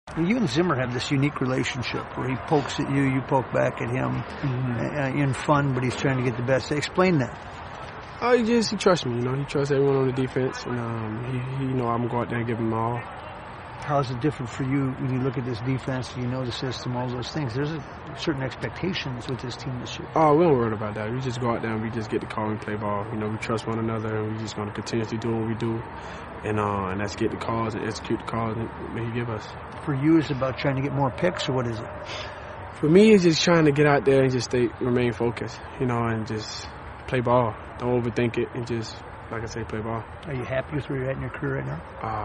You and Zimmer have this unique relationship where he pokes at you, you poke back at him in fun, but he's trying to get the best. Explain that. He trusts me. He trusts everyone on the defense, and he I'm gonna go out there and give him all. How is it different for you when you look at this defense? You know the system, all those things. There's certain expectations with this team this year. Oh, we don't worry about that. We just go out there and we just get the call and play ball. We trust one another, and we're just going to continuously do what we do, and that's get the calls and execute the calls that he give us. For you, is it about trying to get more picks, or what is it? For me, it's just trying to get out there and just remain focused, and just play ball. Don't overthink it, and just, like I say, play ball. Are you happy with where you're at in your career right now?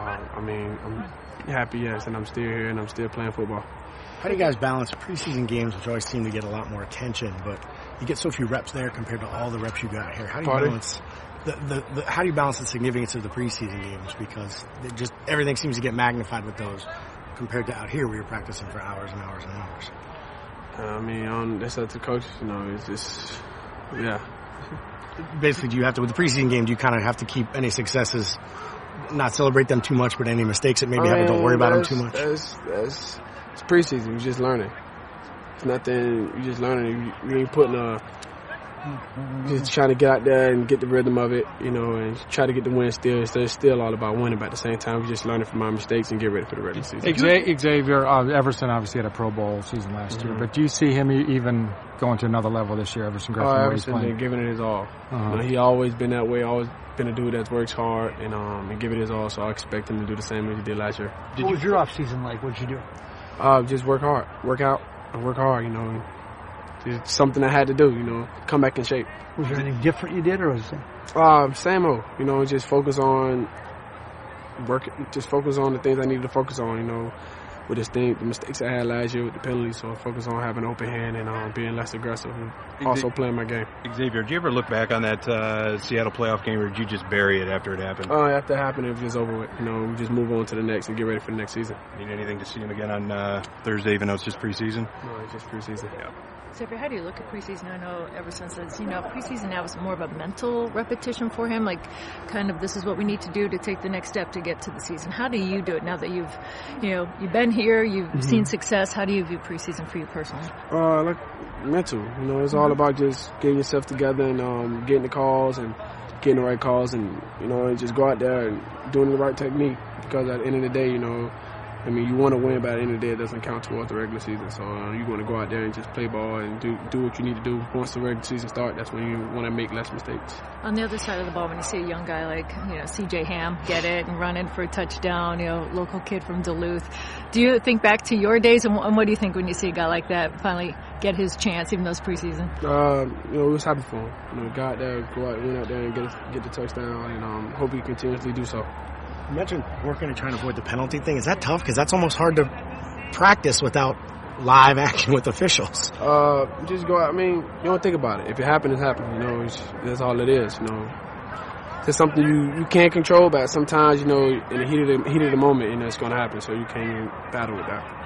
I'm happy, yes, and I'm still here and I'm still playing football. How do you guys balance preseason games, which always seem to get a lot more attention, but you get so few reps there compared to all the reps you got here? How do you balance how do you balance the significance of the preseason games? Because everything seems to get magnified with those compared to out here where you're practicing for hours and hours and hours. That's up to the coach. It's just, yeah. Basically, do you have to, with the preseason game, do you kind of have to keep any successes, not celebrate them too much, but any mistakes that maybe happen, don't worry about them too much? It's preseason. You're just learning. It's nothing. You're just learning. You ain't putting just trying to get out there and get the rhythm of it, and try to get the win still. It's still all about winning, but at the same time, we're just learning from our mistakes and get ready for the regular season. Xavier Everson obviously had a Pro Bowl season last year, but do you see him even going to another level this year, Everson Griffin? Everson been giving it his all. He always been that way, always been a dude that works hard and give it his all, so I expect him to do the same as he did last year. What was your off-season like? What did you do? Just work hard, work out, and work hard, It's something I had to do, come back in shape. Was there anything different you did, or was it same old, just focus on work, just focus on the things I needed to focus on, with the mistakes I had last year with the penalties, so I focus on having an open hand and being less aggressive and also playing my game. Xavier, do you ever look back on that Seattle playoff game, or did you just bury it after it happened? After it happened, it was just over with. We just move on to the next and get ready for the next season. Need anything to see him again on Thursday, even though it's just preseason? No, it's just preseason. Yeah. Xavier, how do you look at preseason? I know Everson says, preseason now is more of a mental repetition for him, like kind of this is what we need to do to take the next step to get to the season. How do you do it now that you've been here, you've seen success? How do you view preseason for you personally? Like mental, it's all about just getting yourself together and getting the calls and getting the right calls and just go out there and doing the right technique, because at the end of the day, you want to win, but at the end of the day, it doesn't count towards the regular season. So you want to go out there and just play ball and do what you need to do. Once the regular season starts, that's when you want to make less mistakes. On the other side of the ball, when you see a young guy like C.J. Ham get it and run in for a touchdown, local kid from Duluth, do you think back to your days, and what do you think when you see a guy like that finally get his chance, even though it's preseason? It was happy for him. Go out there, win out there and get the touchdown, and hope he continuously do so. You mentioned working and trying to avoid the penalty thing. Is that tough? Because that's almost hard to practice without live action with officials. Just go out. You don't think about it. If it happened, it's happened. That's all it is. It's something you can't control, but sometimes, in the heat of the moment, it's going to happen. So you can't even battle with that.